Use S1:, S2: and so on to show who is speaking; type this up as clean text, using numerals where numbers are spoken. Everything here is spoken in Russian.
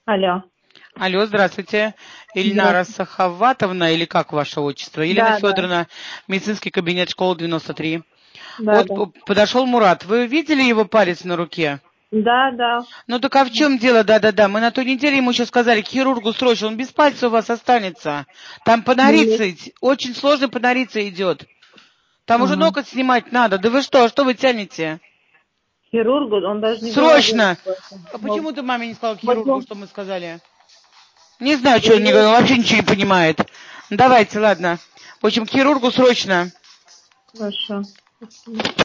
S1: Алло.
S2: Алло, здравствуйте. Ильнара
S1: Здравствуйте.
S2: Сахаватовна, или как ваше отчество? Елена
S1: Да, да,
S2: Федоровна, медицинский кабинет школы 93.
S1: да,
S2: Вот
S1: да.
S2: подошел Мурат. Вы видели его палец на руке?
S1: Да, да.
S2: Ну так а в чем дело? Да-да-да. Мы на той неделе ему еще сказали, к хирургу срочно, он без пальца у вас останется. Там
S1: Ну,
S2: очень сложно панориться идет. Там уже
S1: ага.
S2: ноготь снимать надо. Да вы что вы тянете?
S1: Хирургу, он даже не говорил
S2: Срочно!
S1: об этом.
S2: А почему ты маме не сказал
S1: Вот
S2: хирургу,
S1: он,
S2: что мы сказали? Не знаю, что он не
S1: ну,
S2: говорил, он вообще ничего не понимает. Давайте, ладно. В общем, к хирургу срочно.
S1: хорошо.